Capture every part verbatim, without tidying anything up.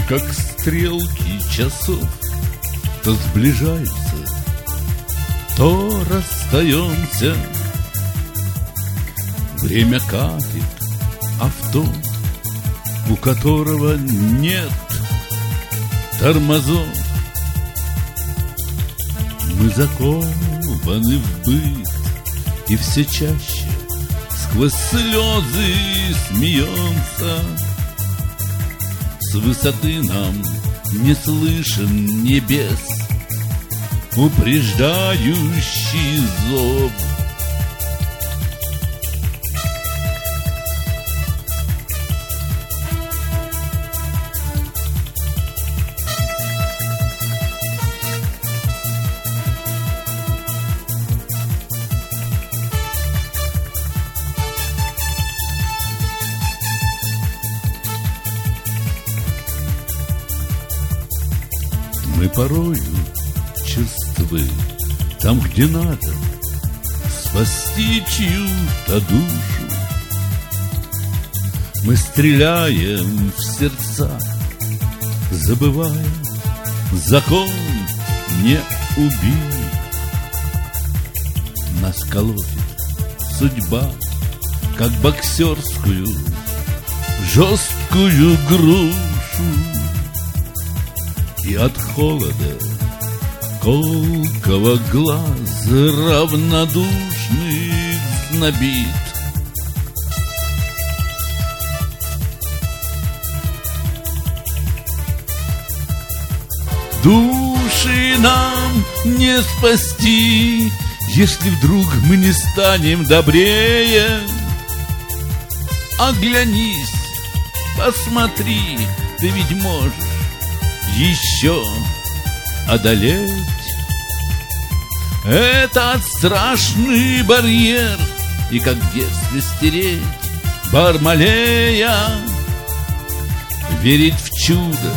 Мы как стрелки часов то сближаемся, то расстаемся. Время катит авто, у которого нет тормозов. Мы закованы в быт, и все чаще сквозь слезы смеемся. С высоты нам не слышен небес упреждающий зов. Мы порою черствы там, где надо спасти чью-то душу. Мы стреляем в сердца, забывая закон не убить. Нас колотит судьба, как боксерскую жесткую грушу. И от холода колкого глаза равнодушных знобит. Души нам не спасти, если вдруг мы не станем добрее. Оглянись, посмотри, ты ведь можешь еще одолеть этот страшный барьер и как в детстве стереть Бармалея, верить в чудо,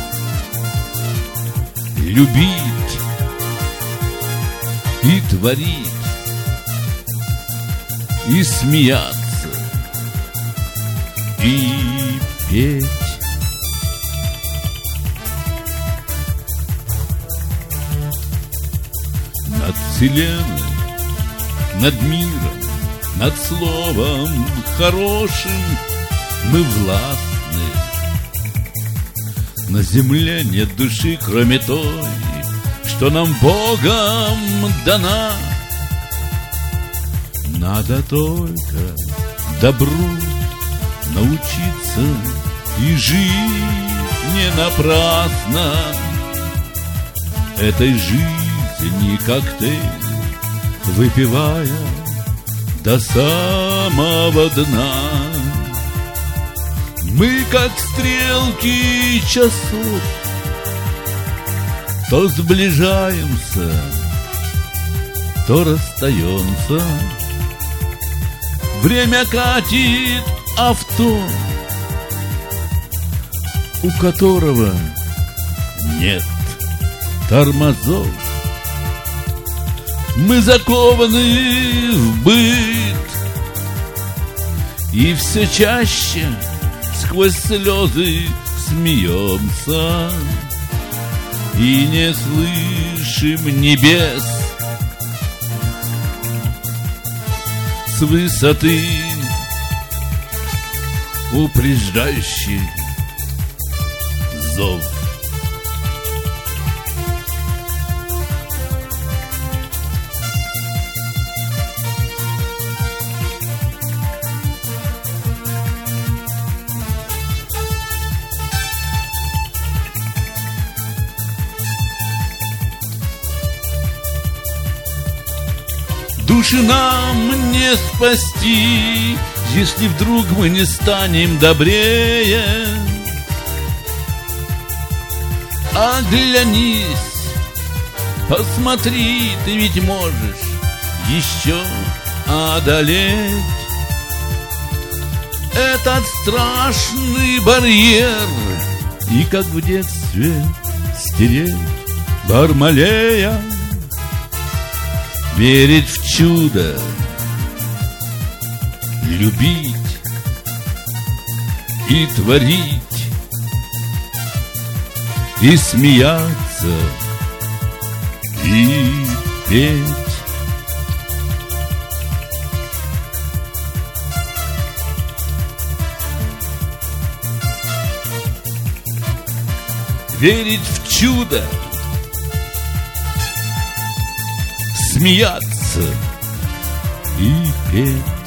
любить и творить, и смеяться, и петь. Над вселенной, над миром, над словом хорошим мы властны. На земле нет души, кроме той, что нам Богом дана. Надо только добру научиться, и жить не напрасно. Этой жизни коктейль выпивая до самого дна. Мы, как стрелки часов, то сближаемся, то расстаемся. Время катит авто, у которого нет тормозов. Мы закованы в быт, и все чаще сквозь слезы смеемся и не слышим небес с высоты, упреждающий зов. Души нам не спасти, если вдруг мы не станем добрее. Оглянись, посмотри, ты ведь можешь еще одолеть этот страшный барьер и, как в детстве, стереть Бармалея. Верить в чудо, любить и творить, и смеяться, и петь. Верить в чудо, смеяться и петь.